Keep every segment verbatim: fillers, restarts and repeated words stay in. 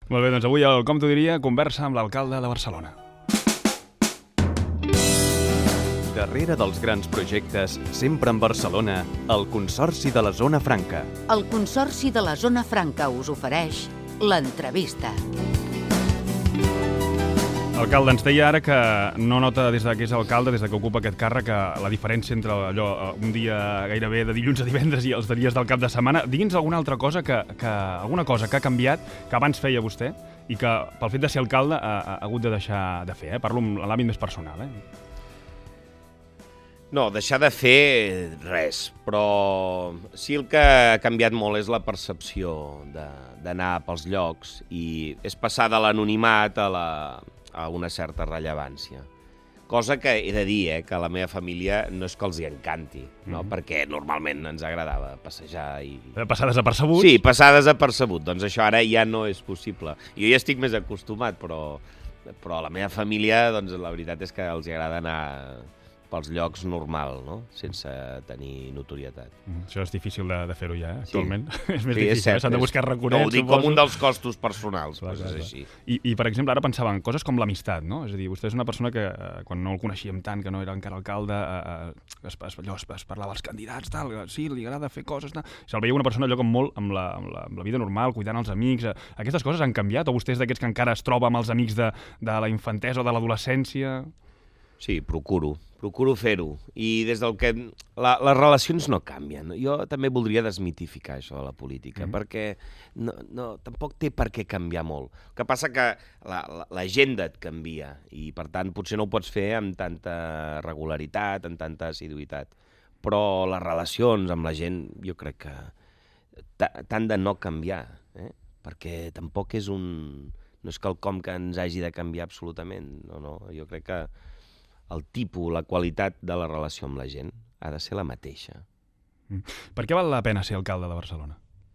Molt bé, doncs avui el Com t'ho diria conversa amb l'alcalde de Barcelona. Darrere dels grans projectes, sempre en Barcelona, el Consorci de la Zona Franca. El Consorci de la Zona Franca us ofereix l'entrevista. Alcalde, ens deia ara que no nota des que és alcalde, des que ocupa aquest càrrec, la diferència entre allò, un dia gairebé de dilluns a divendres i els dies del cap de setmana. Digui'ns alguna altra cosa que, que, alguna cosa que ha canviat, que abans feia vostè i que pel fet de ser alcalde ha, ha hagut de deixar de fer. Eh? Parlo en l'àmbit més personal. Eh? No, deixar de fer res, però sí el que ha canviat molt és la percepció d'anar pels llocs i és passar de l'anonimat a, la, a una certa rellevància. Cosa que he de dir, eh, que a la meva família no és que els hi encanti, no? Mm-hmm. Perquè normalment ens agradava passejar i... Passar desapercebut? Sí, passar desapercebut. Doncs això ara ja no és possible. Jo ja estic més acostumat, però, però a la meva família, doncs la veritat és que els hi agrada anar pels llocs normal, no? Sense tenir notorietat. Mm, això és difícil de, de fer-ho ja, eh? Actualment. Sí. És més sí, difícil, s'han de buscar recorrents, no, ho dic suposo. com un dels costos personals, clar, doncs clar, és clar. Així. I, I, per exemple, ara pensava en coses com l'amistat, no? És a dir, vostè és una persona que, quan no el coneixíem tant, que no era encara alcalde, eh, es, es, allò, es, es parlava als candidats, tal, sí, li agrada fer coses, tal. Se'l veia una persona allò com molt amb la, amb, la, amb la vida normal, cuidant els amics. Aquestes coses han canviat? O vostè és d'aquests que encara es troba amb els amics de, de la infantesa o de l'adolescència? Sí, procuro. Procuro fer-ho. I des del que... La, les relacions no canvien. Jo també voldria desmitificar això de la política, mm. perquè no, no, tampoc té per què canviar molt. El que passa que l'agenda et canvia i, per tant, potser no ho pots fer amb tanta regularitat, amb tanta assiduïtat. Però les relacions amb la gent jo crec que t'han de no canviar, eh? Perquè tampoc és un... No és quelcom que ens hagi de canviar absolutament. No, no, jo crec que el tipus, la qualitat de la relació amb la gent ha de ser la mateixa. Mm. Per què val la pena ser alcalde de Barcelona?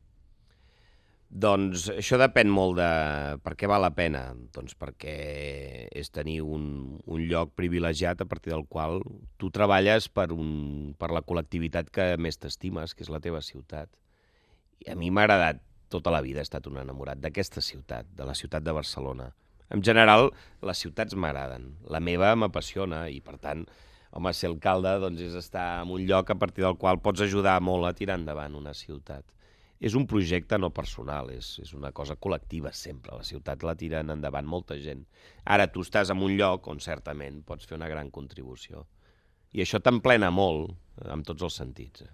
Doncs això depèn molt de per què val la pena. Doncs perquè és tenir un, un lloc privilegiat a partir del qual tu treballes per, un, per la col·lectivitat que més t'estimes, que és la teva ciutat. I a mi m'ha agradat tota la vida, he estat un enamorat d'aquesta ciutat, de la ciutat de Barcelona. En general, les ciutats m'agraden. La meva m'apassiona i, per tant, home, ser alcalde doncs, és estar en un lloc a partir del qual pots ajudar molt a tirar endavant una ciutat. És un projecte no personal, és, és una cosa col·lectiva sempre. La ciutat la tiren endavant molta gent. Ara tu estàs en un lloc on certament pots fer una gran contribució. I això t'emplena molt, en tots els sentits.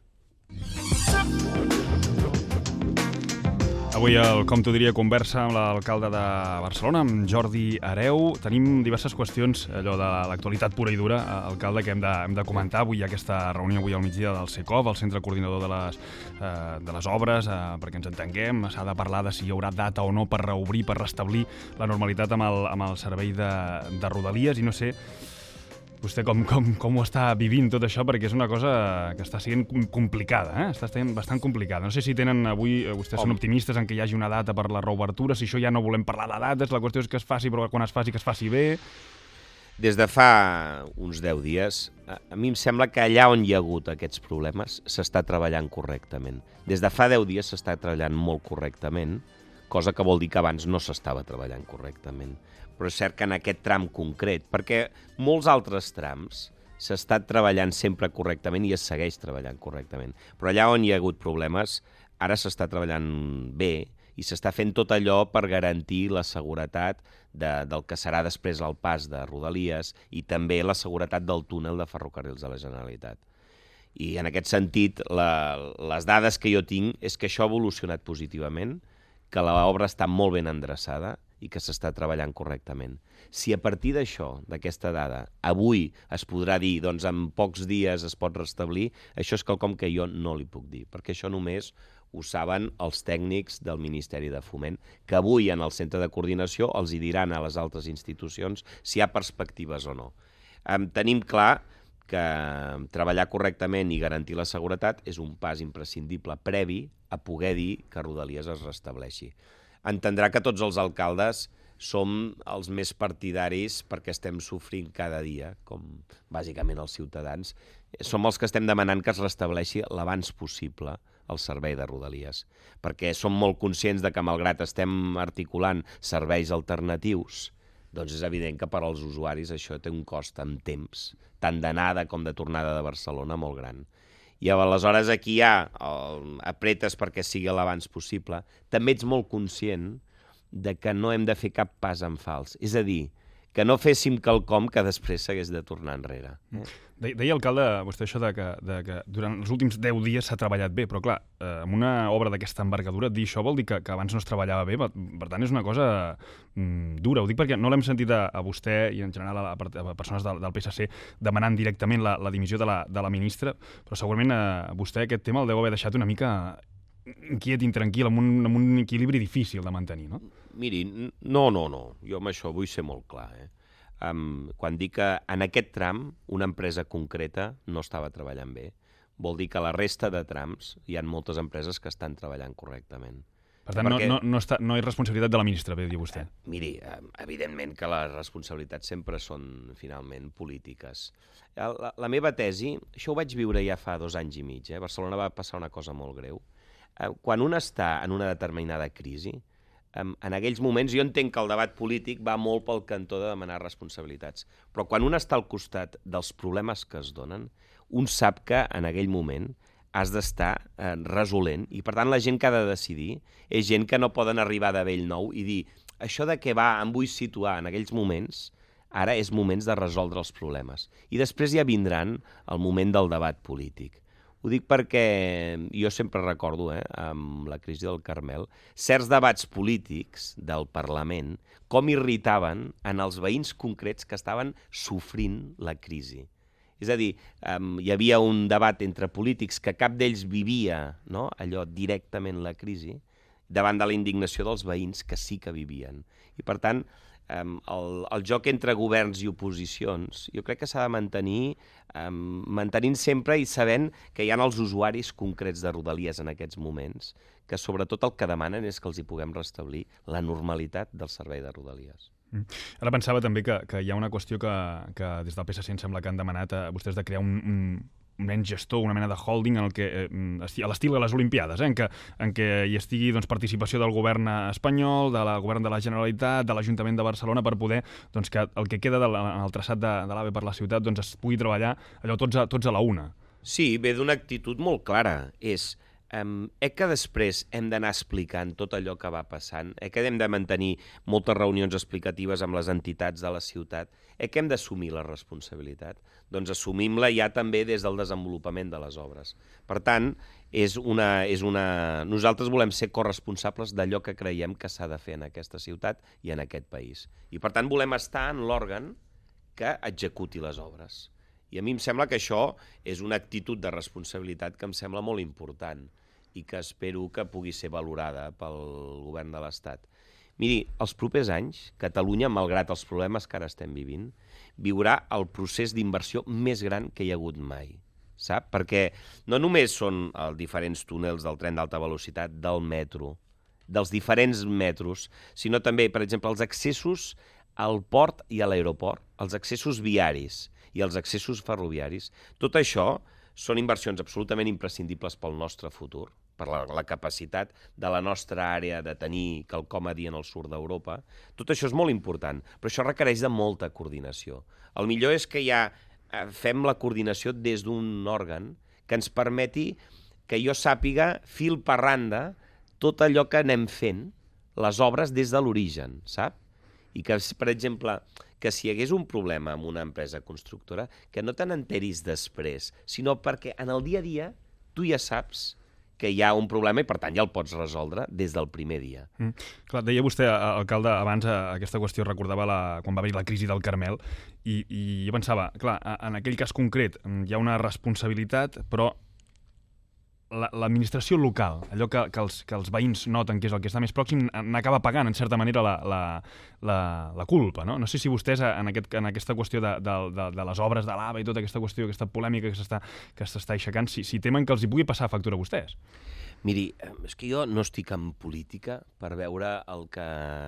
Avui el Com t'ho diria conversa amb l'alcalde de Barcelona, amb Jordi Hereu. Tenim diverses qüestions, allò de l'actualitat pura i dura, alcalde, que hem de, hem de comentar. Avui hi ha aquesta reunió avui al migdia del SECOV, el Centre Coordinador de les, eh, de les Obres, eh, perquè ens entenguem. S'ha de parlar de si hi haurà data o no per reobrir, per restablir la normalitat amb el, amb el servei de, de Rodalies. I no sé vostè com, com, com ho està vivint tot això, perquè és una cosa que està sent complicada, eh? Està sent bastant complicada. No sé si tenen avui, vostès són optimistes en que hi hagi una data per la reobertura, si això ja no volem parlar de dates, la qüestió és que es faci, però quan es faci, que es faci bé. Des de fa uns deu dies, a mi em sembla que allà on hi ha hagut aquests problemes s'està treballant correctament. Des de fa deu dies s'està treballant molt correctament, cosa que vol dir que abans no s'estava treballant correctament. Però és cert que en aquest tram concret, perquè molts altres trams s'ha estat treballant sempre correctament i es segueix treballant correctament. Però allà on hi ha hagut problemes, ara s'està treballant bé i s'està fent tot allò per garantir la seguretat de, del que serà després el pas de Rodalies i també la seguretat del túnel de ferrocarrils de la Generalitat. I en aquest sentit, la, les dades que jo tinc és que això ha evolucionat positivament, que l'obra està molt ben endreçada i que s'està treballant correctament. Si a partir d'això, d'aquesta dada, avui es podrà dir, doncs en pocs dies es pot restablir, això és quelcom que jo no li puc dir, perquè això només ho saben els tècnics del Ministeri de Foment, que avui en el centre de coordinació els hi diran a les altres institucions si hi ha perspectives o no. Um, tenim clar que treballar correctament i garantir la seguretat és un pas imprescindible previ a poder dir que Rodalies es restableixi. Entendrà que tots els alcaldes som els més partidaris perquè estem sofrint cada dia, com bàsicament els ciutadans. Som els que estem demanant que es restableixi l'abans possible el servei de Rodalies, perquè som molt conscients de que, malgrat estem articulant serveis alternatius, doncs és evident que per als usuaris això té un cost en temps, tant d'anada com de tornada de Barcelona, molt gran. I aleshores aquí ja el, apretes perquè sigui l'abans possible. També ets molt conscient de que no hem de fer cap pas en fals. És a dir, que no féssim quelcom que després s'hagués de tornar enrere. Eh? De Deia, alcalde, vostè això de que, de que durant els últims deu dies s'ha treballat bé, però clar, eh, amb una obra d'aquesta envergadura, dir això vol dir que, que abans no es treballava bé, per, per tant és una cosa mm, dura. Ho dic perquè no l'hem sentit a, a vostè i en general a, a persones del, del P S C demanant directament la, la dimissió de la, de la ministra, però segurament a vostè aquest tema el deu haver deixat una mica inquiet, intranquil, amb un, amb un equilibri difícil de mantenir, no? Miri, no, no, no. Jo amb això vull ser molt clar. Eh? Um, quan dic que en aquest tram una empresa concreta no estava treballant bé, vol dir que a la resta de trams hi ha moltes empreses que estan treballant correctament. Per tant, Perquè... no, no, no, està, no és responsabilitat de la ministra, bé dir vostè. Eh, miri, eh, evidentment que les responsabilitats sempre són, finalment, polítiques. La, la meva tesi, això ho vaig viure ja fa dos anys i mig, eh? Barcelona va passar una cosa molt greu. Eh, quan un està en una determinada crisi, en aquells moments, jo entenc que el debat polític va molt pel cantó de demanar responsabilitats, però quan un està al costat dels problemes que es donen, un sap que en aquell moment has d'estar eh, resolent, i per tant la gent que ha de decidir és gent que no poden arribar de vell nou i dir, això de què va, em vull situar en aquells moments, ara és moments de resoldre els problemes. I després ja vindran el moment del debat polític. Ho dic perquè jo sempre recordo, eh, amb la crisi del Carmel, certs debats polítics del Parlament com irritaven en els veïns concrets que estaven sofrint la crisi. És a dir, um, hi havia un debat entre polítics que cap d'ells vivia, no?, allò directament la crisi, davant de la indignació dels veïns que sí que vivien. I per tant, um, el, el joc entre governs i oposicions jo crec que s'ha de mantenir um, mantenint sempre i sabent que hi ha els usuaris concrets de Rodalies en aquests moments, que sobretot el que demanen és que els hi puguem restablir la normalitat del servei de Rodalies. Mm. Ara pensava també que, que hi ha una qüestió que, que des del P S C em sembla que han demanat a vostès de crear un, un, un ens gestor, una mena de holding en el que, eh, a l'estil de les Olimpiades, eh, en, què, en què hi estigui doncs, participació del govern espanyol, del govern de la Generalitat, de l'Ajuntament de Barcelona, per poder doncs, que el que queda de la, en el traçat de, de l'AVE per la ciutat doncs, es pugui treballar allò tots a, tots a la una. Sí, ve d'una actitud molt clara. És Um, eh que després hem d'anar explicant tot allò que va passant, eh que hem de mantenir moltes reunions explicatives amb les entitats de la ciutat, eh que hem d'assumir la responsabilitat. Doncs assumim-la ja també des del desenvolupament de les obres. Per tant, és una, és una... nosaltres volem ser corresponsables d'allò que creiem que s'ha de fer en aquesta ciutat i en aquest país. I per tant volem estar en l'òrgan que executi les obres. I a mi em sembla que això és una actitud de responsabilitat que em sembla molt important i que espero que pugui ser valorada pel govern de l'Estat. Miri, els propers anys, Catalunya, malgrat els problemes que ara estem vivint, viurà el procés d'inversió més gran que hi ha hagut mai, sap? Perquè no només són els diferents túnels del tren d'alta velocitat, del metro, dels diferents metros, sinó també, per exemple, els accessos al port i a l'aeroport, els accessos viaris i els accessos ferroviaris. Tot això són inversions absolutament imprescindibles pel nostre futur, per la, la capacitat de la nostra àrea de tenir quelcom a dir en el sud d'Europa. Tot això és molt important, però això requereix de molta coordinació. El millor és que ja fem la coordinació des d'un òrgan que ens permeti que jo sàpiga fil per randa tot allò que anem fent, les obres des de l'origen, sap? I que, per exemple, que si hi hagués un problema amb una empresa constructora, que no te n'enteris després, sinó perquè en el dia a dia tu ja saps que hi ha un problema i, per tant, ja el pots resoldre des del primer dia. Mm. Clar, deia vostè, alcalde, abans aquesta qüestió recordava la, quan va haver la crisi del Carmel i, i jo pensava, clar, en aquell cas concret hi ha una responsabilitat, però l'administració local, allò que, que, els, que els veïns noten que és el que està més pròxim, n'acaba pagant, en certa manera, la, la, la, la culpa, no? No sé si vostès, en, aquest, en aquesta qüestió de, de, de, de les obres de l'AVE i tota aquesta qüestió, aquesta polèmica que s'està que s'està aixecant, si, si temen que els hi pugui passar factura a vostès. Miri, és que jo no estic en política per veure el que,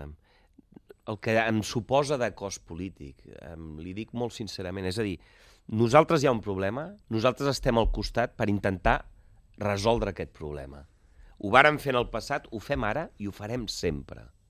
el que em suposa de cost polític. Li dic molt sincerament, és a dir, nosaltres hi ha un problema, nosaltres estem al costat per intentar resoldre aquest problema. Ho vàrem fer en el passat, ho fem ara i ho farem sempre.